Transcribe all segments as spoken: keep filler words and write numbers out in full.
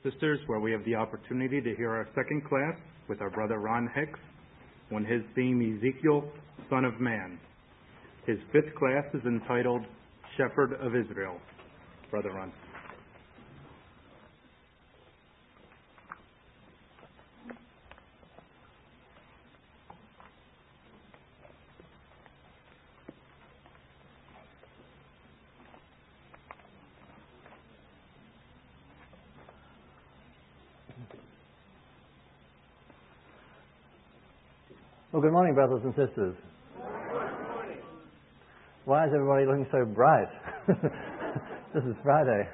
sisters, where we have the opportunity to hear our second class with our brother Ron Hicks on his theme, Ezekiel, Son of Man. His fifth class is entitled Shepherd of Israel. Brother Ron. Well, good morning, brothers and sisters. Good morning. Why is everybody looking so bright? This is Friday.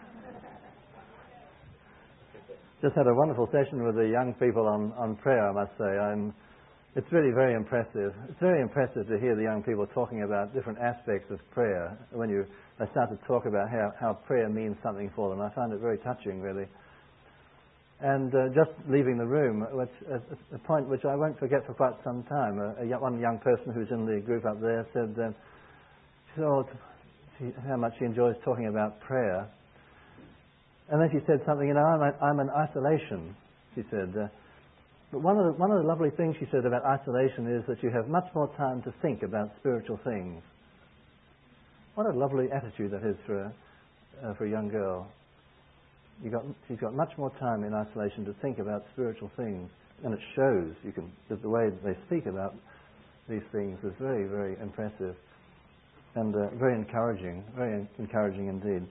Just had a wonderful session with the young people on, on prayer, I must say. I'm, it's really very impressive. It's very impressive to hear the young people talking about different aspects of prayer. When you they start to talk about how, how prayer means something for them, I find it very touching, really. And uh, just leaving the room, which, uh, a point which I won't forget for quite some time, uh, a, one young person who's in the group up there said, uh, she said oh, she, how much she enjoys talking about prayer. And then she said something, you know, I'm, a, I'm in isolation, she said. Uh, but one of, the, one of the lovely things she said about isolation is that you have much more time to think about spiritual things. What a lovely attitude that is for a, uh, for a young girl. You got, she's got much more time in isolation to think about spiritual things, and it shows. You can the, the way they speak about these things is very, very impressive and uh, very encouraging, very encouraging indeed.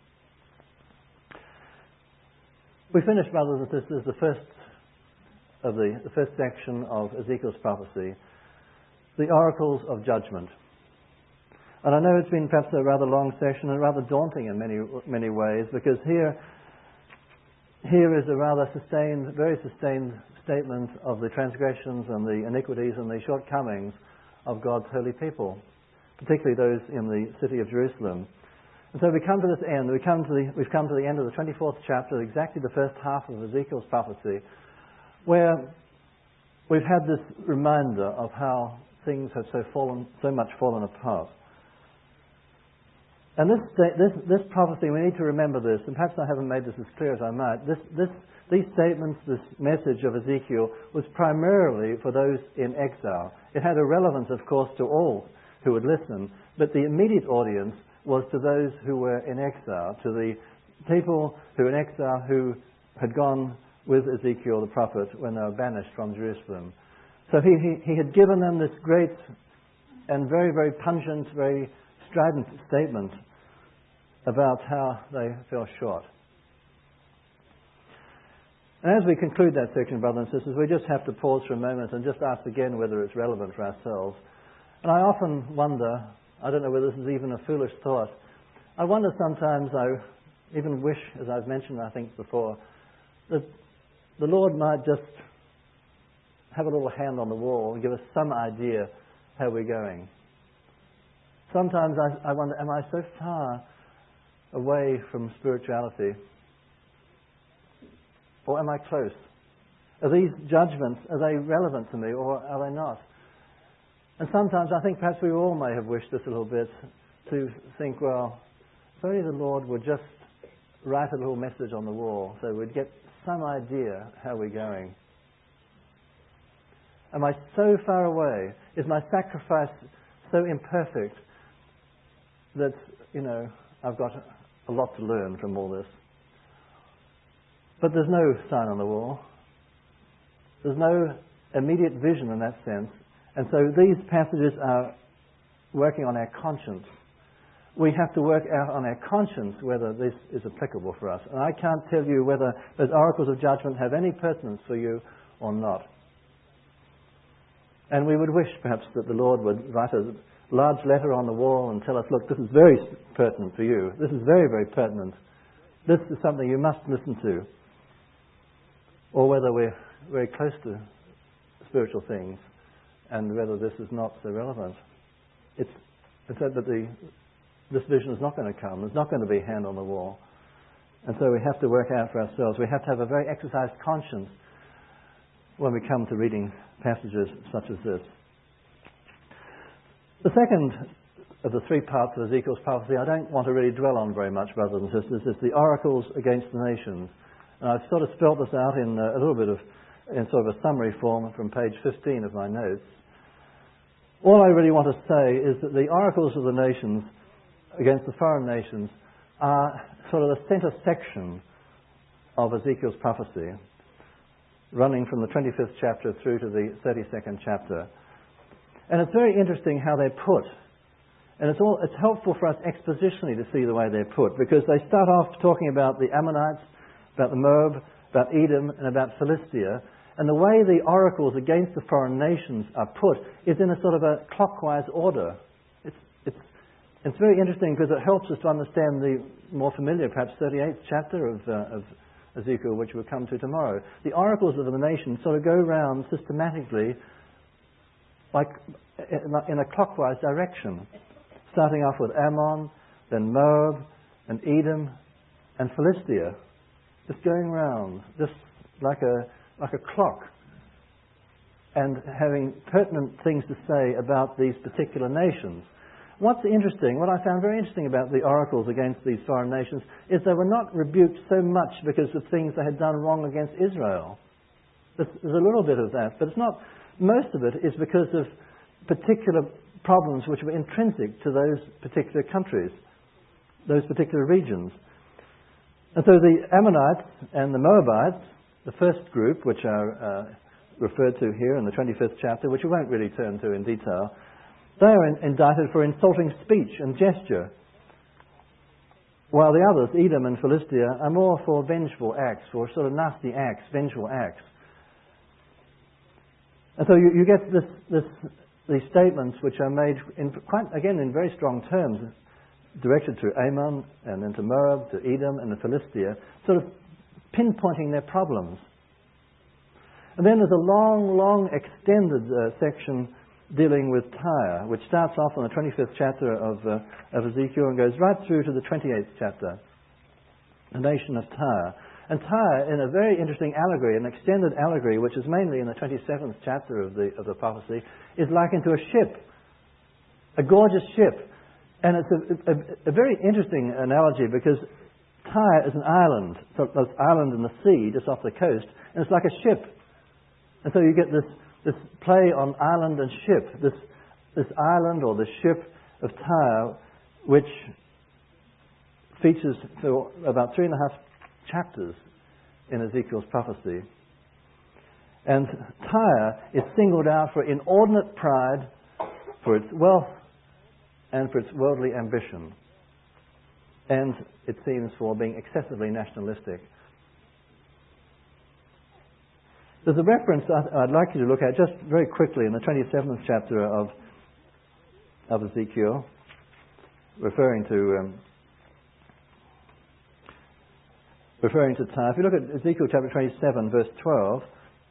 We finished, brothers and sisters, the first of the, the first section of Ezekiel's prophecy, the oracles of judgment. And I know it's been perhaps a rather long session and rather daunting in many many ways, because here. Here is a rather sustained, very sustained statement of the transgressions and the iniquities and the shortcomings of God's holy people, particularly those in the city of Jerusalem. And so we come to this end. We come to the, we've come to the end of the twenty-fourth chapter, exactly the first half of Ezekiel's prophecy, where we've had this reminder of how things have so fallen, so much fallen apart. And this, this this prophecy, we need to remember this, and perhaps I haven't made this as clear as I might. This, this, these statements, this message of Ezekiel, was primarily for those in exile. It had a relevance, of course, to all who would listen, but the immediate audience was to those who were in exile, to the people who were in exile who had gone with Ezekiel the prophet when they were banished from Jerusalem. So he, he, he had given them this great and very, very pungent, very strident statement about how they fell short. And as we conclude that section, brothers and sisters, we just have to pause for a moment and just ask again whether it's relevant for ourselves. And I often wonder, I don't know whether this is even a foolish thought, I wonder sometimes, I even wish, as I've mentioned I think before, that the Lord might just have a little hand on the wall and give us some idea how we're going. Sometimes I, I wonder, am I so far away from spirituality? Or am I close? Are these judgments, are they relevant to me or are they not? And sometimes I think perhaps we all may have wished this a little bit, to think, well, if only the Lord would just write a little message on the wall so we'd get some idea how we're going. Am I so far away? Is my sacrifice so imperfect that, you know, I've got a lot to learn from all this? But there's no sign on the wall. There's no immediate vision in that sense. And so these passages are working on our conscience. We have to work out on our conscience whether this is applicable for us. And I can't tell you whether those oracles of judgment have any pertinence for you or not. And we would wish perhaps that the Lord would write a large letter on the wall and tell us, look, this is very pertinent for you. This is very, very pertinent. This is something you must listen to. Or whether we're very close to spiritual things and whether this is not so relevant. It's, it's that the, this vision is not going to come. There's not going to be a hand on the wall. And so we have to work out for ourselves. We have to have a very exercised conscience when we come to reading passages such as this. The second of the three parts of Ezekiel's prophecy I don't want to really dwell on very much, brothers and sisters, is the oracles against the nations. And I've sort of spelt this out in uh, a little bit of, in sort of a summary form from page fifteen of my notes. All I really want to say is that the oracles of the nations against the foreign nations are sort of the centre section of Ezekiel's prophecy, running from the twenty-fifth chapter through to the thirty-second chapter. And it's very interesting how they're put. And it's all it's helpful for us expositionally to see the way they're put, because they start off talking about the Ammonites, about the Moab, about Edom, and about Philistia. And the way the oracles against the foreign nations are put is in a sort of a clockwise order. It's, it's, it's very interesting because it helps us to understand the more familiar, perhaps thirty-eighth chapter of, uh, of Ezekiel, which we'll come to tomorrow. The oracles of the nations sort of go round systematically like in a clockwise direction, starting off with Ammon, then Moab, and Edom, and Philistia, just going round, just like a like a clock, and having pertinent things to say about these particular nations. What's interesting, what I found very interesting about the oracles against these foreign nations, is they were not rebuked so much because of things they had done wrong against Israel. There's, there's a little bit of that, but it's not. Most of it is because of particular problems which were intrinsic to those particular countries, those particular regions. And so the Ammonites and the Moabites, the first group, which are uh, referred to here in the twenty-fifth chapter, which we won't really turn to in detail, they are in, indicted for insulting speech and gesture, while the others, Edom and Philistia, are more for vengeful acts, for sort of nasty acts, vengeful acts. And so you, you get this, this, these statements which are made, in quite again, in very strong terms, directed to Ammon and then to Moab, to Edom and to Philistia, sort of pinpointing their problems. And then there's a long, long extended uh, section dealing with Tyre, which starts off on the twenty-fifth chapter of, uh, of Ezekiel and goes right through to the twenty-eighth chapter, the nation of Tyre. And Tyre, in a very interesting allegory, an extended allegory, which is mainly in the twenty-seventh chapter of the, of the prophecy, is likened to a ship, a gorgeous ship. And it's a, a, a very interesting analogy because Tyre is an island, so it's an island in the sea just off the coast, and it's like a ship. And so you get this, this play on island and ship, this, this island or the ship of Tyre, which features for about three and a half chapters in Ezekiel's prophecy. And Tyre is singled out for inordinate pride, for its wealth, and for its worldly ambition. And it seems for being excessively nationalistic. There's a reference I'd like you to look at just very quickly in the twenty-seventh chapter of, of Ezekiel, referring to um, referring to Tyre. If you look at Ezekiel chapter twenty-seven, verse twelve,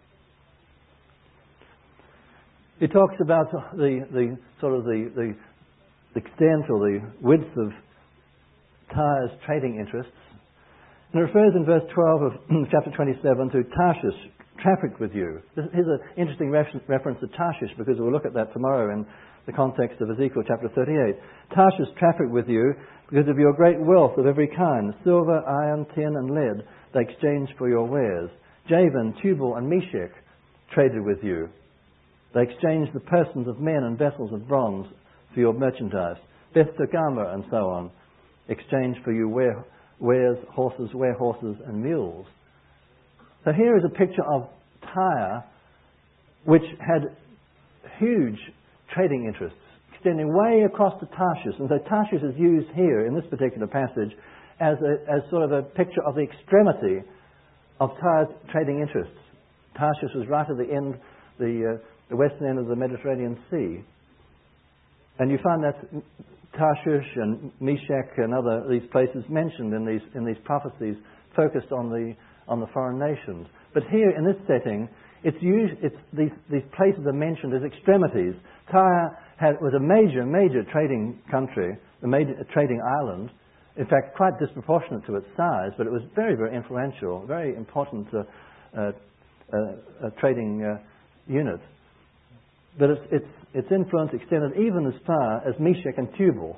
it talks about the, the sort of the, the extent or the width of Tyre's trading interests. And it refers in verse twelve of chapter twenty-seven to Tarshish, traffic with you. Here's an interesting reference to Tarshish, because we'll look at that tomorrow in the context of Ezekiel chapter thirty-eight. Tarshish traffic with you because of your great wealth of every kind, silver, iron, tin, and lead, they exchanged for your wares. Javan, Tubal, and Meshech traded with you. They exchanged the persons of men and vessels of bronze for your merchandise. Beth Togarmah and so on exchanged for you ware, wares, horses, ware horses, and mules. So here is a picture of Tyre, which had huge trading interests, extending way across to Tarshish. And so Tarshish is used here in this particular passage as, a, as sort of a picture of the extremity of Tyre's trading interests. Tarshish was right at the end, the, uh, the western end of the Mediterranean Sea. And you find that Tarshish and Meshech and other these places mentioned in these in these prophecies focused on the on the foreign nations. But here in this setting, it's used, it's these these places are mentioned as extremities. Tyre had, was a major major trading country, a major a trading island. In fact, quite disproportionate to its size, but it was very very influential, very important uh, uh, uh, uh, trading uh, unit. But its, its, its influence extended even as far as Meshech and Tubal.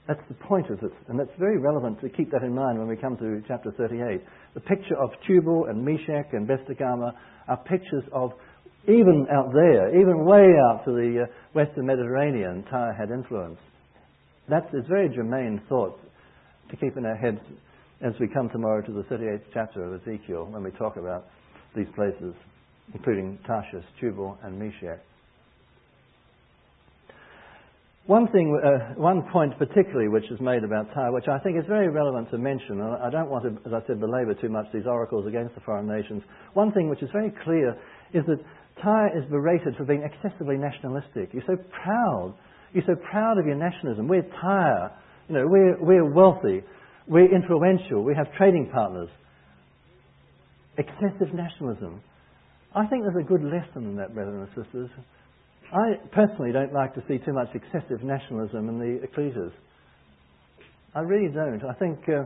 That's the point of it, and that's very relevant to keep that in mind when we come to chapter thirty-eight. The picture of Tubal and Meshach and Bestagama are pictures of, even out there, even way out to the uh, western Mediterranean, Tyre had influence. That's a very germane thought to keep in our heads as we come tomorrow to the thirty-eighth chapter of Ezekiel, when we talk about these places, including Tarshish, Tubal and Meshach. One thing, uh, one point particularly which is made about Tyre, which I think is very relevant to mention, and I don't want to, as I said, belabor too much these oracles against the foreign nations. One thing which is very clear is that Tyre is berated for being excessively nationalistic. You're so proud. You're so proud of your nationalism. We're Tyre. You know, we're, we're wealthy. We're influential. We have trading partners. Excessive nationalism. I think there's a good lesson in that, brethren and sisters. I personally don't like to see too much excessive nationalism in the ecclesias. I really don't. I think uh,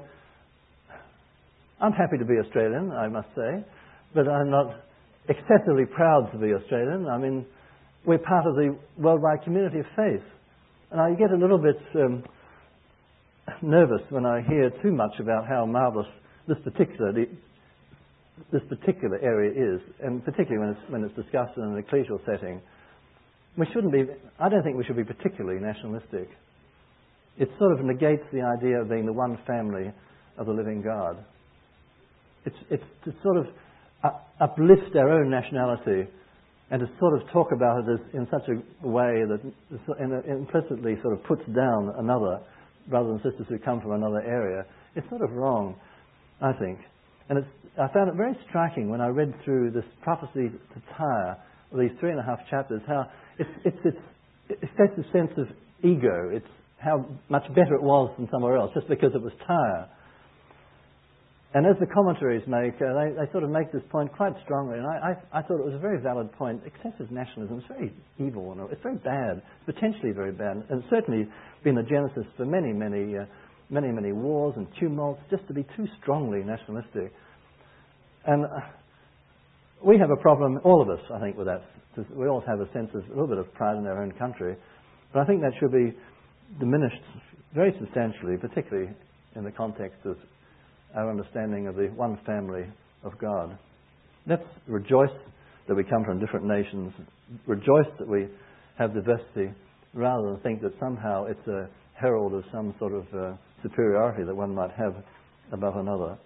I'm happy to be Australian, I must say, but I'm not excessively proud to be Australian. I mean, we're part of the worldwide community of faith. And I get a little bit um, nervous when I hear too much about how marvellous this particular this particular area is, and particularly when it's when it's discussed in an ecclesial setting. We shouldn't be. I don't think we should be particularly nationalistic. It sort of negates the idea of being the one family of the living God. It's it's to sort of uplift our own nationality and to sort of talk about it as in such a way that implicitly sort of puts down another brothers and sisters who come from another area. It's sort of wrong, I think. And it's, I found it very striking when I read through this prophecy to Tyre, these three and a half chapters, how it's it's it's excessive sense of ego. It's how much better it was than somewhere else, just because it was Tyre. And as the commentaries make, uh, they, they sort of make this point quite strongly, and I, I, I thought it was a very valid point. Excessive nationalism is very evil, and it's very bad, potentially very bad, and it's certainly been the genesis for many, many, uh, many, many wars and tumults, just to be too strongly nationalistic. And uh, we have a problem, all of us, I think, with that. We all have a sense of a little bit of pride in our own country, but I think that should be diminished very substantially, particularly in the context of our understanding of the one family of God. Let's rejoice that we come from different nations, rejoice that we have diversity, rather than think that somehow it's a herald of some sort of uh, superiority that one might have above another.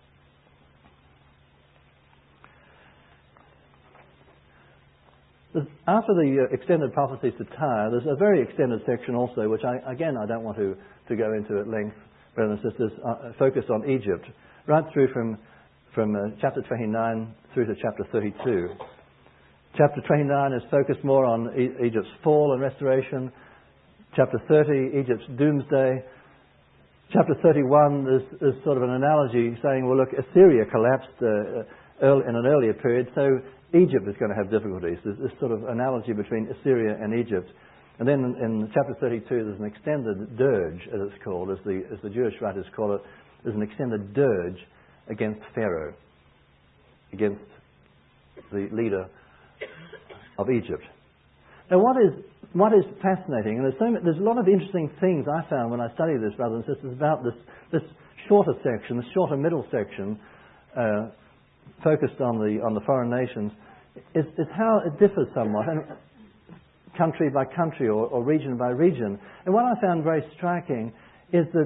After the uh, extended prophecies to Tyre, there's a very extended section also, which I, again I don't want to, to go into at length, brothers and sisters, uh, focused on Egypt, right through from, from uh, chapter twenty-nine through to chapter thirty-two. Chapter twenty-nine is focused more on e- Egypt's fall and restoration. Chapter thirty, Egypt's doomsday. Chapter thirty-one is, is sort of an analogy saying, well, look, Assyria collapsed uh, early, in an earlier period, so Egypt is going to have difficulties. There's this sort of analogy between Assyria and Egypt. And then in, in chapter thirty-two, there's an extended dirge, as it's called, as the, as the Jewish writers call it. There's an extended dirge against Pharaoh, against the leader of Egypt. Now, what is what is fascinating, and there's, so, there's a lot of interesting things I found when I studied this, brothers and sisters, about this, this shorter section, this shorter middle section, uh, focused on the on the foreign nations, is, is how it differs somewhat, and country by country or, or region by region. And what I found very striking is that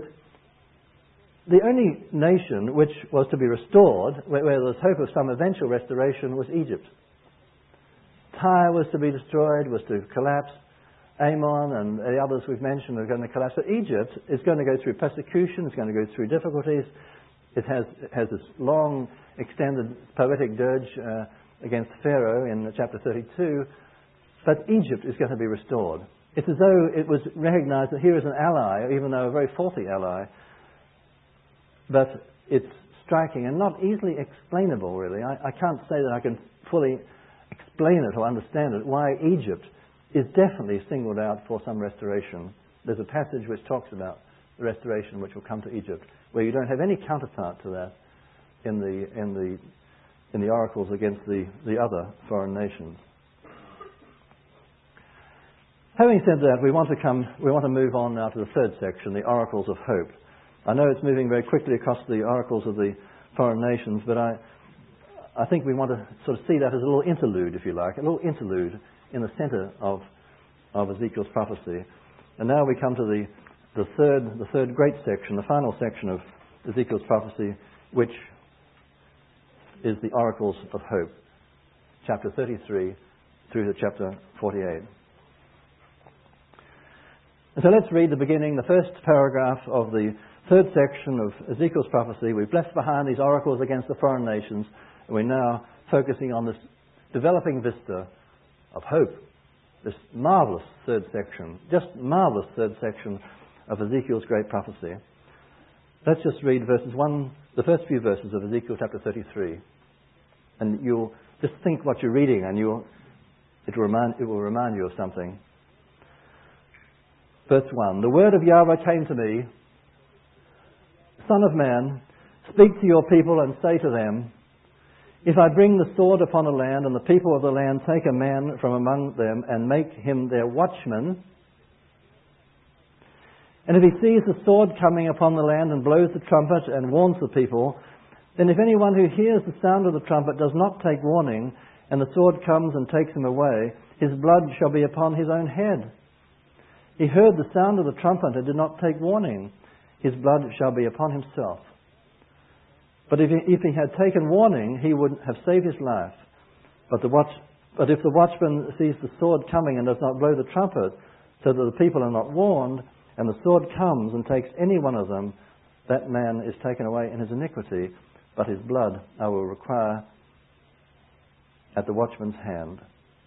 the only nation which was to be restored, where, where there was hope of some eventual restoration, was Egypt. Tyre was to be destroyed, was to collapse. Ammon and the others we've mentioned are going to collapse. But Egypt is going to go through persecution, it's going to go through difficulties. It has, it has this long, extended poetic dirge uh, against Pharaoh in chapter thirty-two. But Egypt is going to be restored. It's as though it was recognized that here is an ally, even though a very faulty ally. But it's striking and not easily explainable, really. I, I can't say that I can fully explain it or understand it, why Egypt is definitely singled out for some restoration. There's a passage which talks about the restoration which will come to Egypt, where you don't have any counterpart to that in the in the in the oracles against the, the other foreign nations. Having said that, we want to come, we want to move on now to the third section, the oracles of hope. I know it's moving very quickly across the oracles of the foreign nations, but I, I think we want to sort of see that as a little interlude, if you like, a little interlude in the centre of, of Ezekiel's prophecy. And now we come to the, the third, the third great section, the final section of Ezekiel's prophecy, which is the oracles of hope, chapter thirty-three through to chapter forty-eight. And so let's read the beginning, the first paragraph of the third section of Ezekiel's prophecy. We've left behind these oracles against the foreign nations, and we're now focusing on this developing vista of hope, this marvellous third section, just marvellous third section of Ezekiel's great prophecy. Let's just read verses one, the first few verses of Ezekiel chapter thirty-three, and you'll just think what you're reading, and you'll, it will remind, it will remind you of something. Verse one, the word of Yahweh came to me, Son of man, speak to your people and say to them, if I bring the sword upon a land, and the people of the land take a man from among them and make him their watchman, and if he sees the sword coming upon the land and blows the trumpet and warns the people, then if anyone who hears the sound of the trumpet does not take warning, and the sword comes and takes him away, his blood shall be upon his own head. He heard the sound of the trumpet and did not take warning. His blood shall be upon himself. But if he, if he had taken warning, he would have saved his life. But, the watch, but if the watchman sees the sword coming and does not blow the trumpet, so that the people are not warned, and the sword comes and takes any one of them, that man is taken away in his iniquity, but his blood I will require at the watchman's hand.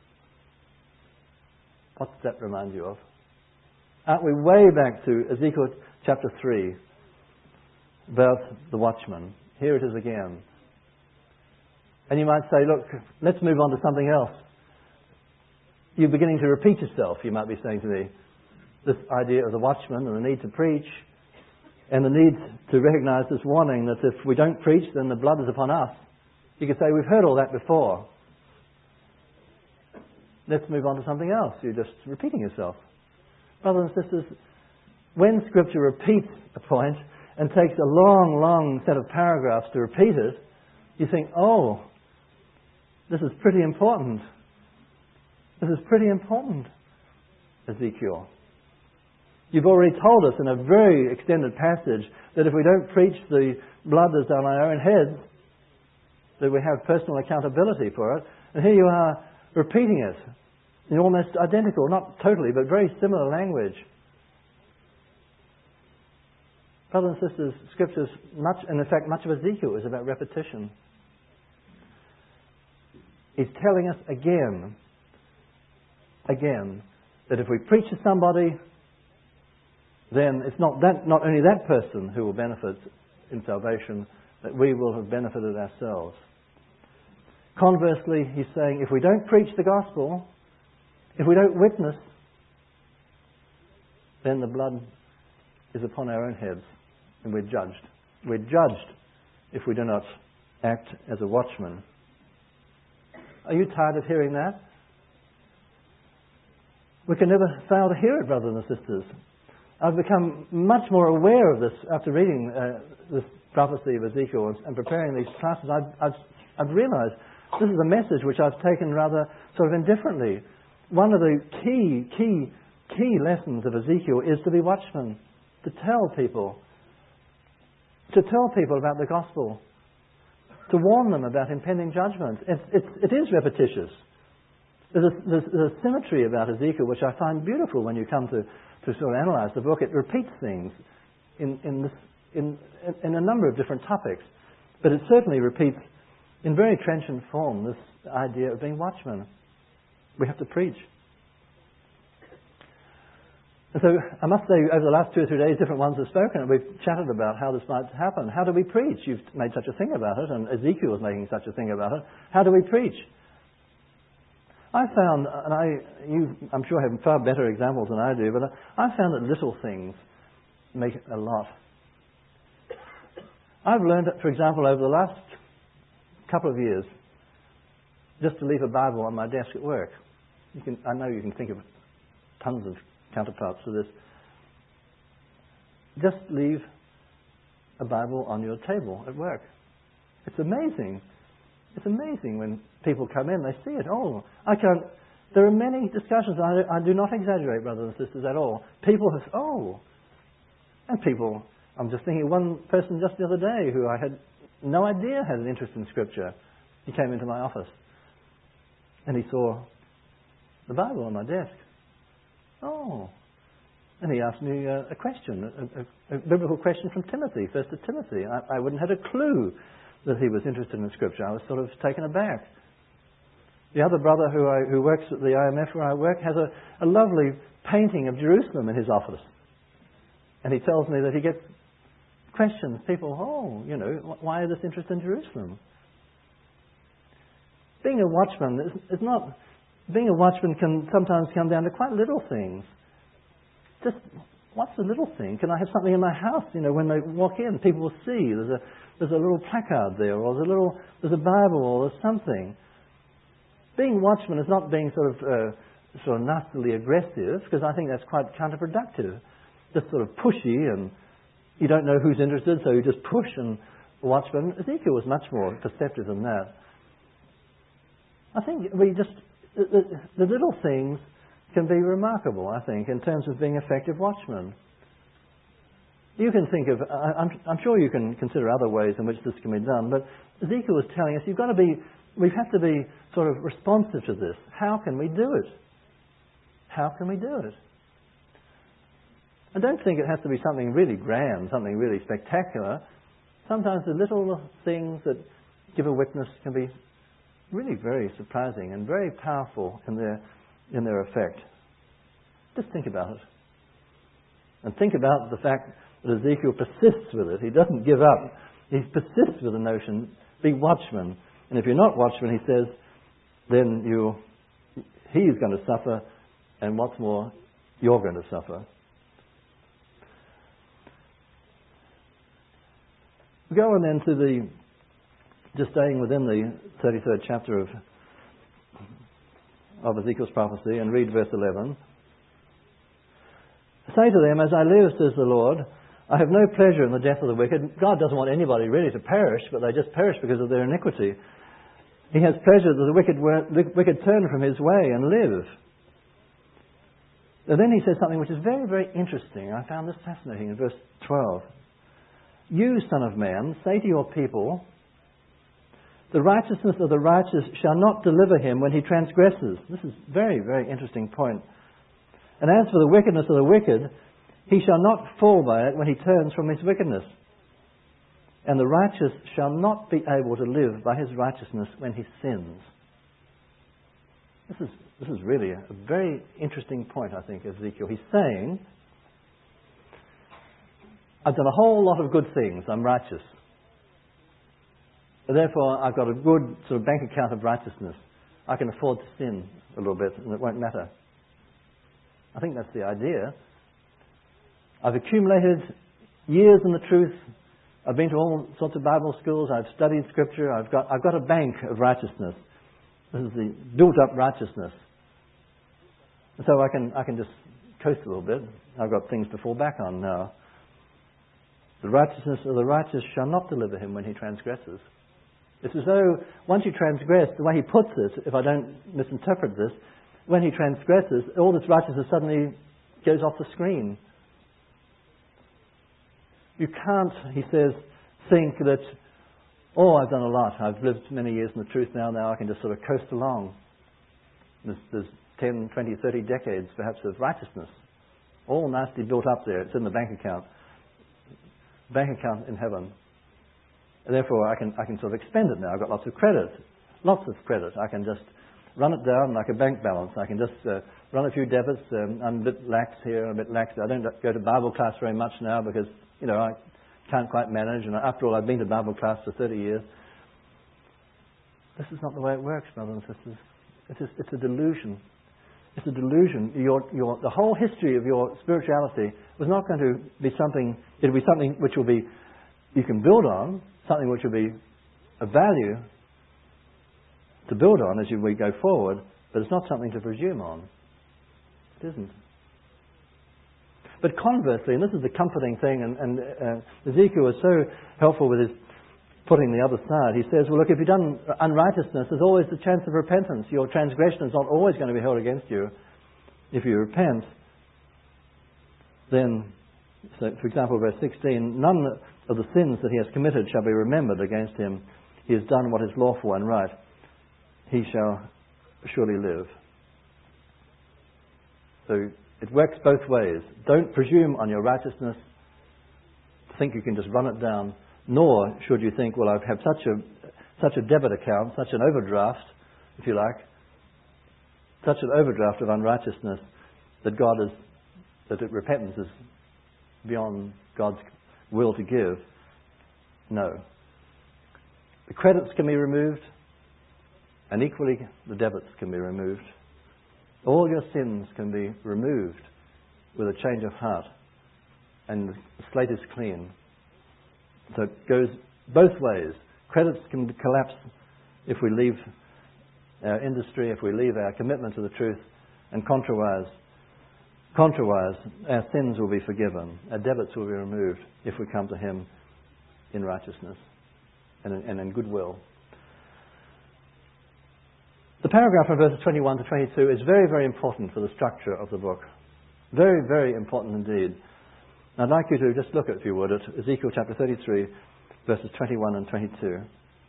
What does that remind you of? Aren't we way back to Ezekiel chapter three about the watchman? Here it is again. And you might say, look, let's move on to something else. You're beginning to repeat yourself, you might be saying to me. This idea of the watchman and the need to preach, and the need to recognize this warning that if we don't preach, then the blood is upon us. You could say, we've heard all that before. Let's move on to something else. You're just repeating yourself. Brothers and sisters, when Scripture repeats a point and takes a long, long set of paragraphs to repeat it, you think, oh, this is pretty important. This is pretty important, Ezekiel. You've already told us in a very extended passage that if we don't preach, the blood is on our own heads, that we have personal accountability for it. And here you are repeating it in almost identical, not totally, but very similar language. Brothers and sisters, Scripture's much, and in fact much of Ezekiel is about repetition. He's telling us again, again, that if we preach to somebody, then it's not that, not only that person who will benefit in salvation, that we will have benefited ourselves. Conversely, he's saying, if we don't preach the gospel, if we don't witness, then the blood is upon our own heads, and we're judged. We're judged if we do not act as a watchman. Are you tired of hearing that? We can never fail to hear it, brothers and sisters. I've become much more aware of this after reading uh, this prophecy of Ezekiel and, and preparing these classes. I've, I've, I've realized this is a message which I've taken rather sort of indifferently. One of the key, key, key lessons of Ezekiel is to be watchmen, to tell people, to tell people about the gospel, to warn them about impending judgment. It's, it's, it is repetitious. There's a, there's a symmetry about Ezekiel which I find beautiful when you come to, to sort of analyze the book. It repeats things in, in, this, in, in a number of different topics, but it certainly repeats in very trenchant form this idea of being watchmen. We have to preach. And so I must say, over the last two or three days, different ones have spoken, and we've chatted about how this might happen. How do we preach? You've made such a thing about it, and Ezekiel is making such a thing about it. How do we preach? I found, and I, you, I'm sure have far better examples than I do, but I found that little things make a lot. I've learned, for example, over the last couple of years, just to leave a Bible on my desk at work. You can, I know you can think of tons of counterparts to this. Just leave a Bible on your table at work. It's amazing. It's amazing when people come in, they see it. Oh, I can't... There are many discussions, I, I do not exaggerate, brothers and sisters, at all. People have... Oh... And people... I'm just thinking of one person just the other day who I had no idea had an interest in Scripture. He came into my office and he saw the Bible on my desk. Oh... And he asked me a, a question, a, a, a biblical question from Timothy, First to Timothy. I, I wouldn't have had a clue that he was interested in Scripture. I was sort of taken aback. The other brother who I, who works at the I M F where I work has a, a lovely painting of Jerusalem in his office. And he tells me that he gets questions. People, oh, you know, why this interest in Jerusalem? Being a watchman is, is not... Being a watchman can sometimes come down to quite little things. Just, what's the little thing? Can I have something in my house? You know, when they walk in, people will see there's a there's a little placard there, or there's a little there's a Bible, or there's something. Being watchman is not being sort of uh, sort of nastily aggressive, because I think that's quite counterproductive. Just sort of pushy, and you don't know who's interested, so you just push and watchman. Ezekiel was much more perceptive than that. I think we just the, the, the little things can be remarkable, I think, in terms of being effective watchmen. You can think of, I'm, I'm sure you can consider other ways in which this can be done, but Ezekiel is telling us you've got to be, we have to be sort of responsive to this. How can we do it? How can we do it? I don't think it has to be something really grand, something really spectacular. Sometimes the little things that give a witness can be really very surprising and very powerful in their in their effect. Just think about it. And think about the fact that Ezekiel persists with it. He doesn't give up. He persists with the notion, be watchmen. And if you're not watchmen, he says, then you, he's going to suffer, and what's more, you're going to suffer. We go on then to the, just staying within the thirty-third chapter of of Ezekiel's prophecy, and read verse eleven. Say to them, as I live, says the Lord, I have no pleasure in the death of the wicked. God doesn't want anybody really to perish, but they just perish because of their iniquity. He has pleasure that the wicked, the wicked turn from his way and live. And then he says something which is very, very interesting. I found this fascinating in verse twelve. You, son of man, say to your people, the righteousness of the righteous shall not deliver him when he transgresses. This is a very, very interesting point. And as for the wickedness of the wicked, he shall not fall by it when he turns from his wickedness. And the righteous shall not be able to live by his righteousness when he sins. This is, this is really a, a very interesting point, I think, Ezekiel. He's saying, I've done a whole lot of good things. I'm righteous. Therefore, I've got a good sort of bank account of righteousness. I can afford to sin a little bit and it won't matter. I think that's the idea. I've accumulated years in the truth. I've been to all sorts of Bible schools. I've studied Scripture. I've got, I've got a bank of righteousness. This is the built-up righteousness. And so I can, I can just coast a little bit. I've got things to fall back on now. The righteousness of the righteous shall not deliver him when he transgresses. It's as though once you transgress, the way he puts it, if I don't misinterpret this, when he transgresses, all this righteousness suddenly goes off the screen. You can't, he says, think that, oh, I've done a lot. I've lived many years in the truth now, now I can just sort of coast along. There's, there's ten, twenty, thirty decades perhaps of righteousness. All nicely built up there. It's in the bank account. Bank account in heaven. And therefore, I can I can sort of expend it now. I've got lots of credit, lots of credit. I can just run it down like a bank balance. I can just uh, run a few debits. Um, I'm a bit lax here, a bit lax there. I don't go to Bible class very much now because, you know, I can't quite manage. And after all, I've been to Bible class for thirty years. This is not the way it works, brothers and sisters. It's a, it's a delusion. It's a delusion. Your, your, the whole history of your spirituality was not going to be something, it'll be something which will be, you can build on, something which will be of value to build on as you, we go forward, but it's not something to presume on. It isn't. But conversely, and this is the comforting thing, and, and uh, Ezekiel is so helpful with his putting the other side. He says, well, look, if you've done unrighteousness, there's always the chance of repentance. Your transgression is not always going to be held against you. If you repent, then, so for example, verse sixteen, none of the sins that he has committed shall be remembered against him. He has done what is lawful and right. He shall surely live. So it works both ways. Don't presume on your righteousness, think you can just run it down, nor should you think, well, I have such a such a debit account, such an overdraft, if you like, such an overdraft of unrighteousness that God is, that it, repentance is beyond God's will to give. No. The credits can be removed, and equally the debits can be removed. All your sins can be removed with a change of heart, and the slate is clean. So it goes both ways. Credits can collapse if we leave our industry, if we leave our commitment to the truth, and contrawise, contrawise, our sins will be forgiven. Our debits will be removed if we come to Him in righteousness and in, and in goodwill. The paragraph from verses twenty-one to twenty-two is very, very important for the structure of the book. Very, very important indeed. I'd like you to just look at, if you would, at Ezekiel chapter thirty-three, verses twenty-one and twenty-two.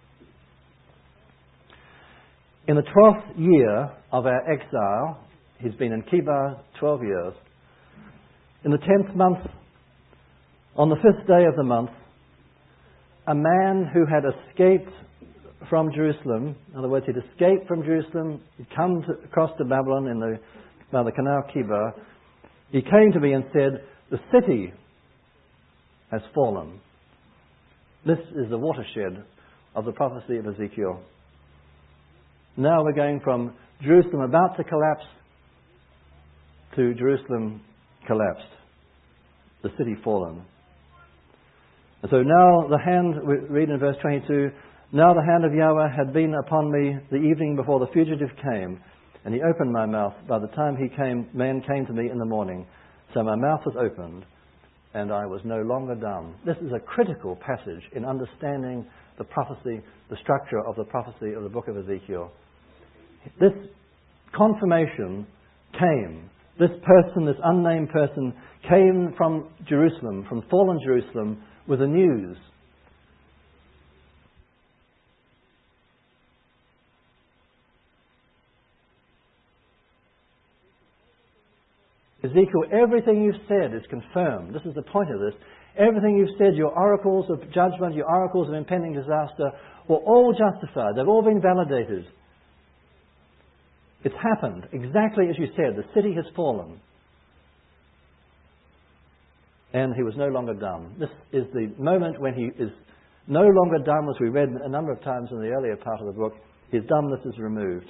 In the twelfth year of our exile, he's been in Kibar twelve years. In the tenth month, on the fifth day of the month, a man who had escaped from Jerusalem, in other words, he'd escaped from Jerusalem, he'd come to, across to Babylon in the, by the canal Kibar, he came to me and said, the city has fallen. This is the watershed of the prophecy of Ezekiel. Now we're going from Jerusalem about to collapse to Jerusalem collapsed. The city fallen. And so now the hand, we read in verse twenty-two, now the hand of Yahweh had been upon me the evening before the fugitive came, and he opened my mouth. By the time he came, man came to me in the morning. So my mouth was opened, and I was no longer dumb. This is a critical passage in understanding the prophecy, the structure of the prophecy of the book of Ezekiel. This confirmation came. This person, this unnamed person, came from Jerusalem, from fallen Jerusalem, with the news. Ezekiel, everything you've said is confirmed. This is the point of this. Everything you've said, your oracles of judgment, your oracles of impending disaster, were all justified. They've all been validated. It's happened exactly as you said. The city has fallen. And he was no longer dumb. This is the moment when he is no longer dumb, as we read a number of times in the earlier part of the book. His dumbness is removed.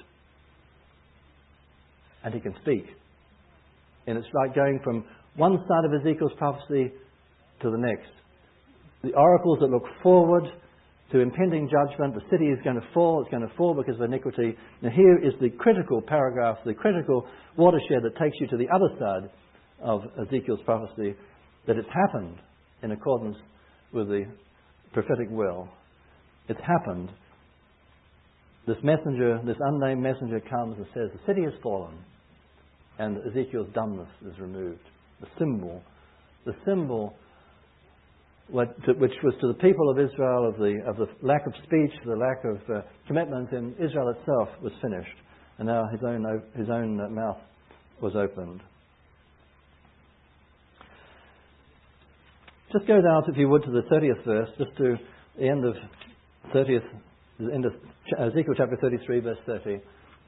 And he can speak. And it's like going from one side of Ezekiel's prophecy to the next. The oracles that look forward to impending judgment, the city is going to fall, it's going to fall because of iniquity. Now here is the critical paragraph, the critical watershed that takes you to the other side of Ezekiel's prophecy, that it's happened in accordance with the prophetic will. It's happened. This messenger, this unnamed messenger comes and says, the city has fallen. And Ezekiel's dumbness is removed. The symbol, the symbol which was to the people of Israel of the of the lack of speech, the lack of uh, commitment in Israel itself, was finished, and now his own his own uh, mouth was opened. Just go down, if you would, to the thirtieth verse, just to the end of thirtieth, the end of Ezekiel chapter thirty-three, verse thirty.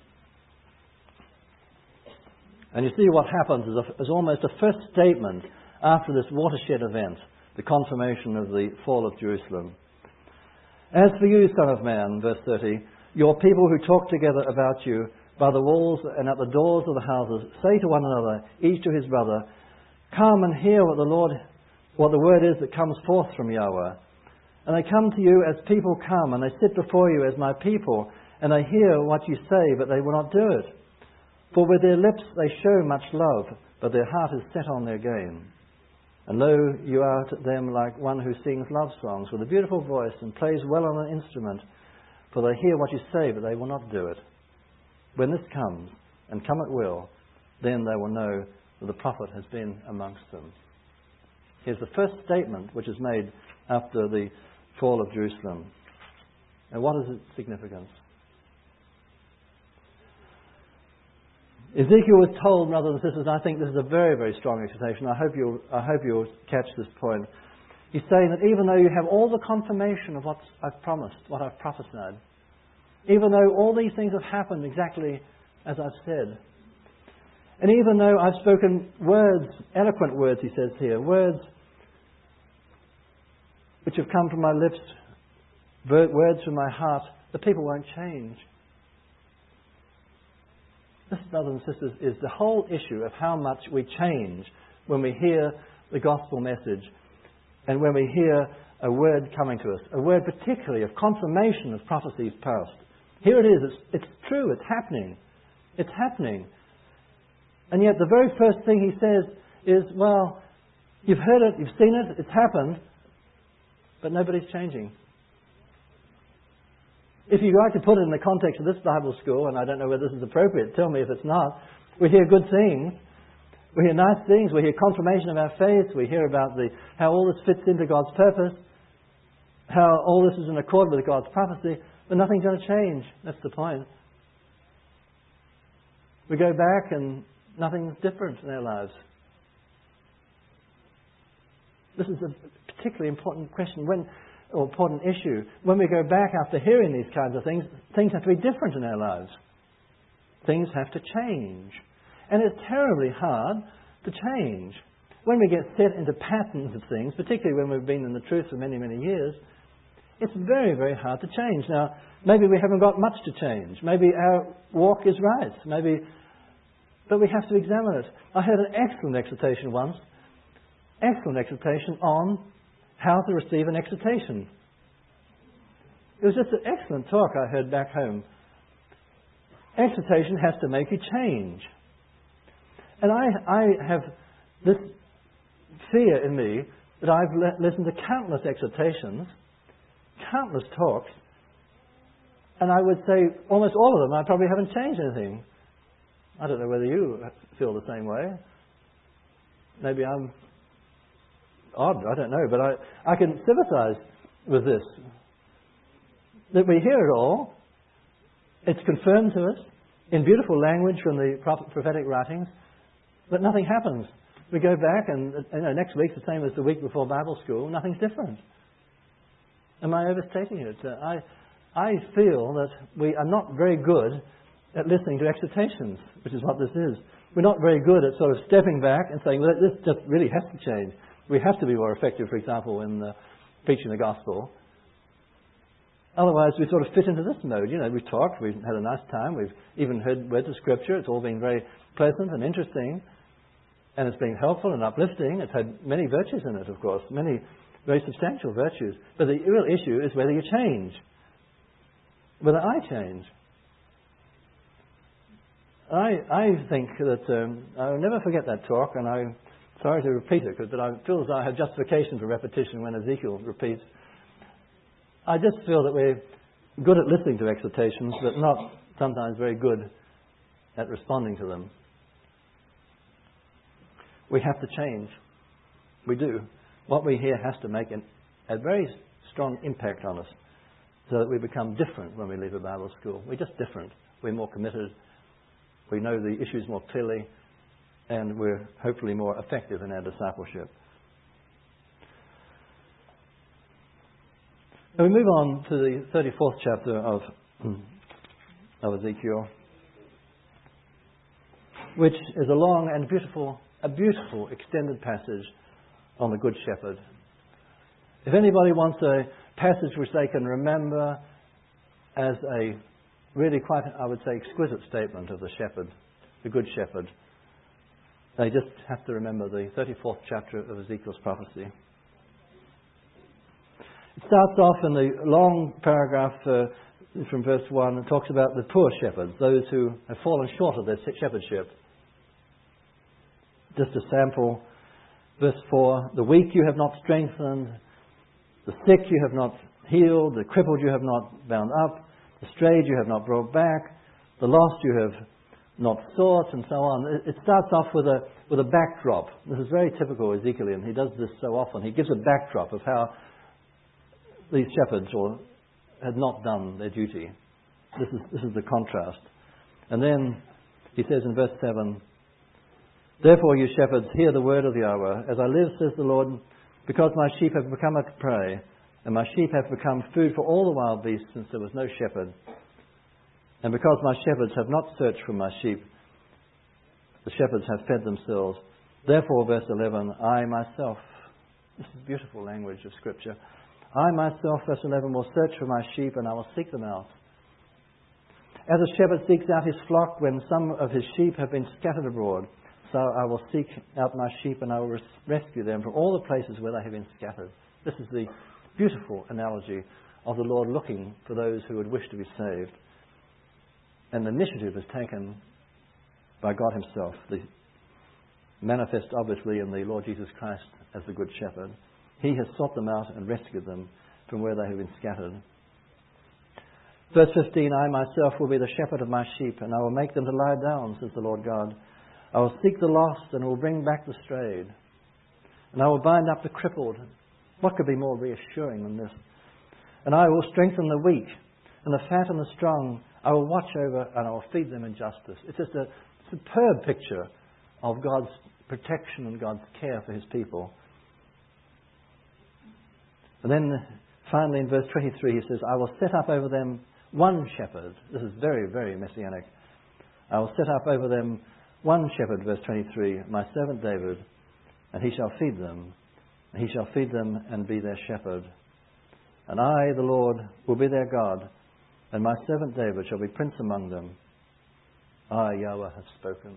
And you see what happens is, a, is almost a first statement after this watershed event, the confirmation of the fall of Jerusalem. As for you, son of man, verse thirty, your people who talk together about you by the walls and at the doors of the houses, say to one another, each to his brother, come and hear what the Lord, what the word is that comes forth from Yahweh. And they come to you as people come, and they sit before you as my people, and they hear what you say, but they will not do it. For with their lips they show much love, but their heart is set on their gain. And lo, you are to them like one who sings love songs with a beautiful voice and plays well on an instrument, for they hear what you say, but they will not do it. When this comes, and come it will, then they will know that the prophet has been amongst them. Here's the first statement which is made after the fall of Jerusalem. And what is its significance? Ezekiel was told, brothers and sisters, and I think this is a very, very strong exhortation. I hope you'll, I hope you'll catch this point. He's saying that even though you have all the confirmation of what I've promised, what I've prophesied, even though all these things have happened exactly as I've said, and even though I've spoken words, eloquent words, he says here, words which have come from my lips, words from my heart, the people won't change. This, brothers and sisters, is the whole issue of how much we change when we hear the gospel message and when we hear a word coming to us, a word particularly of confirmation of prophecies past. Here it is, it's, it's true, it's happening. It's happening. And yet the very first thing he says is, well, you've heard it, you've seen it, it's happened, but nobody's changing. If you'd like to put it in the context of this Bible school, and I don't know whether this is appropriate, tell me if it's not, we hear good things, we hear nice things, we hear confirmation of our faith, we hear about the how all this fits into God's purpose, how all this is in accord with God's prophecy, but nothing's going to change. That's the point. We go back and nothing's different in our lives. This is a particularly important question. When or important issue. When we go back after hearing these kinds of things, things have to be different in our lives. Things have to change. And it's terribly hard to change. When we get set into patterns of things, particularly when we've been in the truth for many, many years, it's very, very hard to change. Now, maybe we haven't got much to change. Maybe our walk is right. Maybe, but we have to examine it. I heard an excellent exhortation once. Excellent exhortation on how to receive an exhortation. It was just an excellent talk I heard back home. Exhortation has to make you change. And I, I have this fear in me that I've le- listened to countless exhortations, countless talks, and I would say almost all of them I probably haven't changed anything. I don't know whether you feel the same way. Maybe I'm odd, I don't know, but I, I can sympathize with this. That we hear it all, it's confirmed to us in beautiful language from the prophetic writings, but nothing happens. We go back and you know, next week's the same as the week before Bible school, nothing's different. Am I overstating it? Uh, I, I feel that we are not very good at listening to exhortations, which is what this is. We're not very good at sort of stepping back and saying, well, this just really has to change. We have to be more effective, for example, in uh, preaching the gospel. Otherwise, we sort of fit into this mode. You know, we've talked, we've had a nice time, we've even heard words of Scripture. It's all been very pleasant and interesting, and it's been helpful and uplifting. It's had many virtues in it, of course, many very substantial virtues. But the real issue is whether you change, whether I change. I I think that um, I'll never forget that talk, and I'm sorry to repeat it, but I feel as though I have justification for repetition when Ezekiel repeats. I just feel that we're good at listening to exhortations, but not sometimes very good at responding to them. We have to change. We do. What we hear has to make an, a very strong impact on us so that we become different when we leave a Bible school. We're just different. We're more committed. We know the issues more clearly, and we're hopefully more effective in our discipleship. Now we move on to the thirty-fourth chapter of, of Ezekiel, which is a long and beautiful, a beautiful extended passage on the Good Shepherd. If anybody wants a passage which they can remember as a really quite, I would say, exquisite statement of the shepherd, the Good Shepherd, they just have to remember the thirty-fourth chapter of Ezekiel's prophecy. It starts off in the long paragraph uh, from verse one and talks about the poor shepherds, those who have fallen short of their shepherdship. Just a sample. Verse four, the weak you have not strengthened, the sick you have not healed, the crippled you have not bound up, the strayed you have not brought back, the lost you have not sought, and so on. It starts off with a with a backdrop. This is very typical Ezekielian. He does this so often. He gives a backdrop of how these shepherds or had not done their duty. This is this is the contrast. And then he says in verse seven, therefore, you shepherds, hear the word of Yahweh. As I live, says the Lord, because my sheep have become a prey, and my sheep have become food for all the wild beasts, since there was no shepherd. And because my shepherds have not searched for my sheep, the shepherds have fed themselves. Therefore, verse eleven, I myself, this is beautiful language of Scripture, I myself, verse eleven, will search for my sheep, and I will seek them out. As a shepherd seeks out his flock when some of his sheep have been scattered abroad, so I will seek out my sheep, and I will res- rescue them from all the places where they have been scattered. This is the beautiful analogy of the Lord looking for those who would wish to be saved. And the initiative is taken by God himself, the manifest obviously in the Lord Jesus Christ as the Good Shepherd. He has sought them out and rescued them from where they have been scattered. Verse fifteen, I myself will be the shepherd of my sheep, and I will make them to lie down, says the Lord God. I will seek the lost and will bring back the strayed. And I will bind up the crippled. What could be more reassuring than this? And I will strengthen the weak, and the fat and the strong I will watch over, and I will feed them in justice. It's just a superb picture of God's protection and God's care for his people. And then finally in verse twenty-three he says, I will set up over them one shepherd. This is very, very messianic. I will set up over them one shepherd, verse twenty-three, my servant David, and he shall feed them. And he shall feed them and be their shepherd. And I, the Lord, will be their God, and my servant David shall be prince among them. I, Yahweh, have spoken.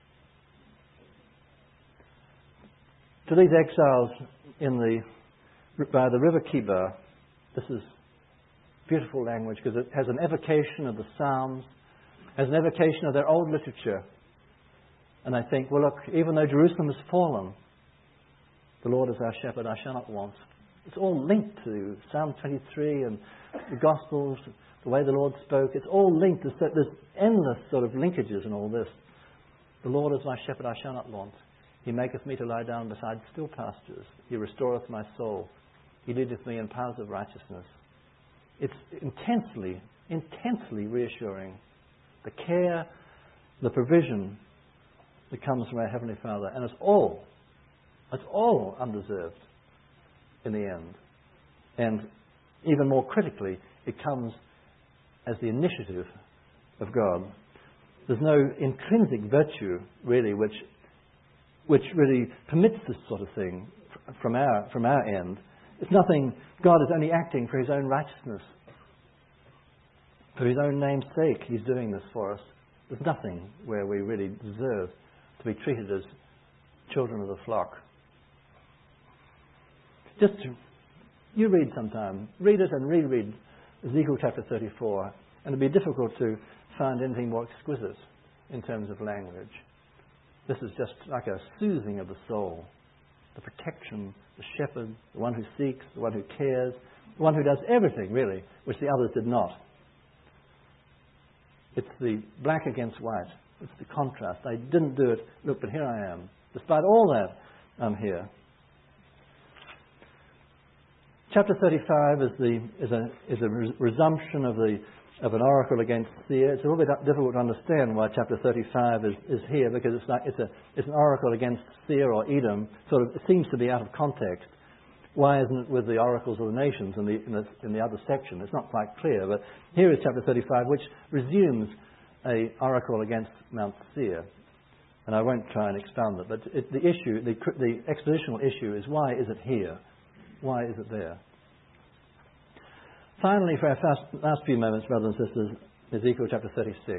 To these exiles in the by the river Kibar, this is beautiful language because it has an evocation of the Psalms, has an evocation of their old literature. And I think, well, look, even though Jerusalem has fallen, the Lord is our shepherd, I shall not want. It's all linked to Psalm twenty-three and the Gospels, the way the Lord spoke. It's all linked. There's, there's endless sort of linkages in all this. The Lord is my shepherd, I shall not want. He maketh me to lie down beside still pastures. He restoreth my soul. He leadeth me in paths of righteousness. It's intensely, intensely reassuring. The care, the provision that comes from our Heavenly Father. And it's all, it's all undeserved in the end. And even more critically, it comes as the initiative of God. There's no intrinsic virtue, really, which which really permits this sort of thing from our from our end. It's nothing. God is only acting for his own righteousness. For his own name's sake, he's doing this for us. There's nothing where we really deserve to be treated as children of the flock. Just to, you read sometime. Read it and reread Ezekiel chapter thirty-four. And it'd be difficult to find anything more exquisite in terms of language. This is just like a soothing of the soul. The protection, the shepherd, the one who seeks, the one who cares, the one who does everything, really, which the others did not. It's the black against white. It's the contrast. I didn't do it. Look, but here I am. Despite all that, I'm here. Chapter thirty-five is the is a is a res- resumption of the of an oracle against Seir. It's a little bit difficult to understand why chapter thirty-five is, is here, because it's like it's a it's an oracle against Seir or Edom. Sort of, it seems to be out of context. Why isn't it with the oracles of the nations in the in the, in the other section? It's not quite clear. But here is chapter thirty-five, which resumes a oracle against Mount Seir. And I won't try and expound it. But it, the issue, the the expositional issue, is why is it here? Why is it there? Finally, for our fast, last few moments, brothers and sisters, Ezekiel chapter thirty-six.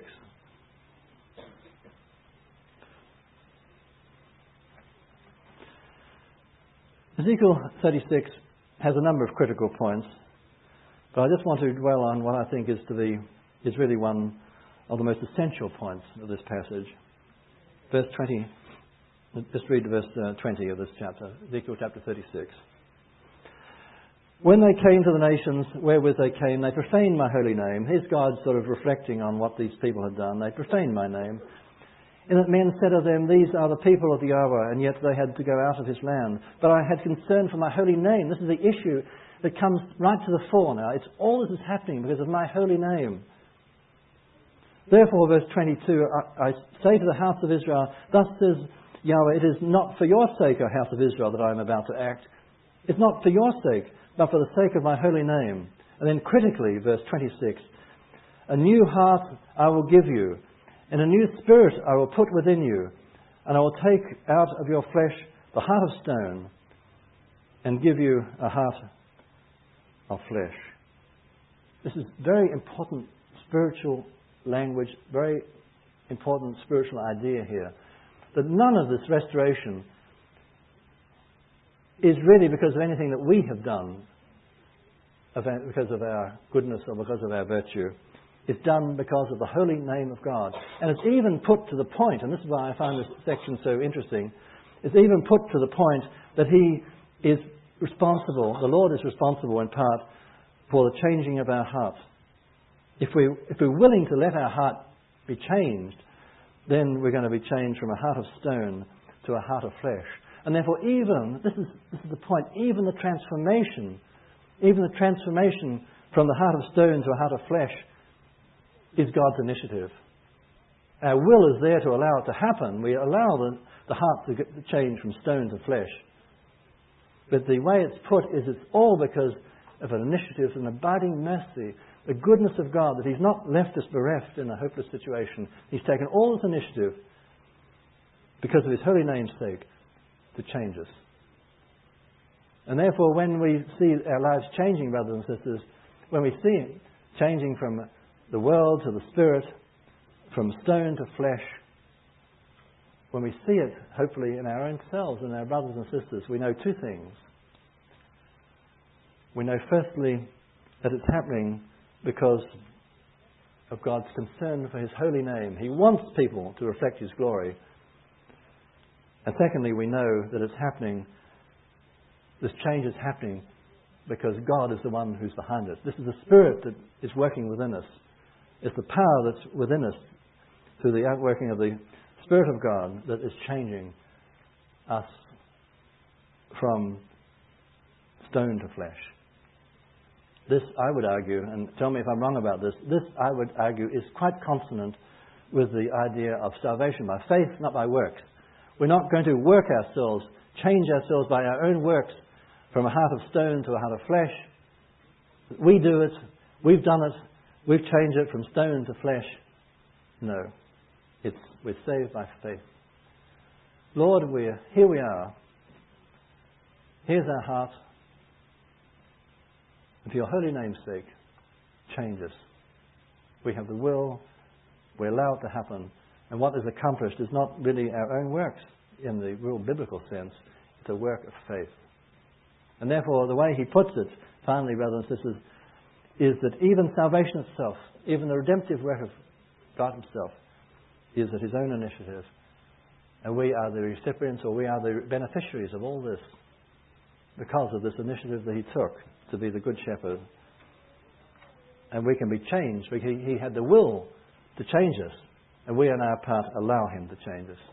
Ezekiel thirty-six has a number of critical points, but I just want to dwell on what I think is to be is really one of the most essential points of this passage. Verse twenty. Just read verse uh, twenty of this chapter, Ezekiel chapter thirty-six. When they came to the nations wherewith they came, they profaned my holy name. Here's God sort of reflecting on what these people had done. They profaned my name. And that men said of them, these are the people of Yahweh, and yet they had to go out of his land. But I had concern for my holy name. This is the issue that comes right to the fore now. It's all this is happening because of my holy name. Therefore, verse twenty-two, I, I say to the house of Israel, thus says Yahweh, it is not for your sake, O house of Israel, that I am about to act. It's not for your sake, but for the sake of my holy name. And then critically, verse twenty-six, a new heart I will give you, and a new spirit I will put within you, and I will take out of your flesh the heart of stone, and give you a heart of flesh. This is very important spiritual language, very important spiritual idea here. That none of this restoration is really because of anything that we have done, because of our goodness or because of our virtue. It's done because of the holy name of God. And it's even put to the point, and this is why I find this section so interesting, it's even put to the point that He is responsible, the Lord is responsible in part for the changing of our hearts. If, we, if we're willing to let our heart be changed, then we're going to be changed from a heart of stone to a heart of flesh. And therefore even, this is, this is the point, even the transformation, even the transformation from the heart of stone to a heart of flesh is God's initiative. Our will is there to allow it to happen. We allow the, the heart to, get, to change from stone to flesh. But the way it's put is it's all because of an initiative, an abiding mercy, the goodness of God, that He's not left us bereft in a hopeless situation. He's taken all this initiative because of His holy name's sake to change us. And therefore, when we see our lives changing, brothers and sisters, when we see it changing from the world to the spirit, from stone to flesh, when we see it, hopefully, in our own selves and our brothers and sisters, we know two things. We know, firstly, that it's happening because of God's concern for His holy name. He wants people to reflect His glory. And secondly, we know that it's happening, this change is happening because God is the one who's behind it. This is the Spirit that is working within us. It's the power that's within us through the outworking of the Spirit of God that is changing us from stone to flesh. This, I would argue, and tell me if I'm wrong about this, this, I would argue, is quite consonant with the idea of salvation by faith, not by works. We're not going to work ourselves, change ourselves by our own works from a heart of stone to a heart of flesh. We do it, we've done it, we've changed it from stone to flesh. No. It's, we're saved by faith. Lord, we're, here we are. Here's our heart. And for your holy name's sake, change us. We have the will, we allow it to happen. And what is accomplished is not really our own works in the real biblical sense. It's a work of faith. And therefore, the way he puts it, finally, brothers and sisters, is that even salvation itself, even the redemptive work of God Himself, is at His own initiative. And we are the recipients, or we are the beneficiaries of all this because of this initiative that He took to be the Good Shepherd. And we can be changed. He, he had the will to change us. And we on our part allow Him to change us.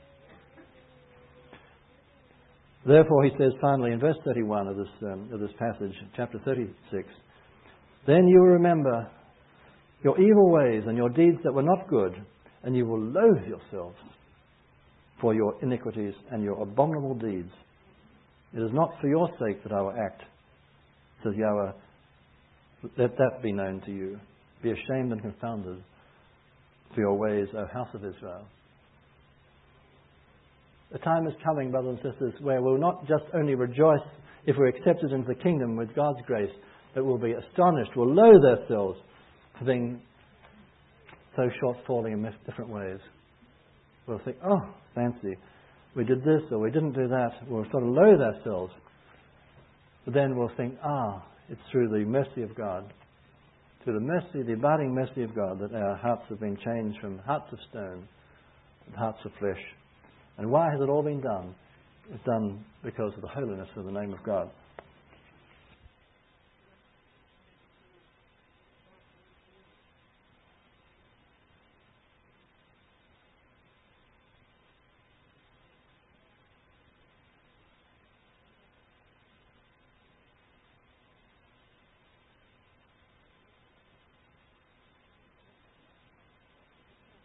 Therefore, he says finally in verse thirty-one of this, um, of this passage, chapter thirty-six, then you will remember your evil ways and your deeds that were not good, and you will loathe yourselves for your iniquities and your abominable deeds. It is not for your sake that I will act, says Yahweh. Let that be known to you. Be ashamed and confounded for your ways, O house of Israel. The time is coming, brothers and sisters, where we'll not just only rejoice if we're accepted into the kingdom with God's grace, but we'll be astonished, we'll loathe ourselves for being so short-falling in different ways. We'll think, oh, fancy, we did this or we didn't do that. We'll sort of loathe ourselves. But then we'll think, ah, it's through the mercy of God, through the mercy, the abiding mercy of God, that our hearts have been changed from hearts of stone to hearts of flesh. And why has it all been done? It's done because of the holiness of the name of God.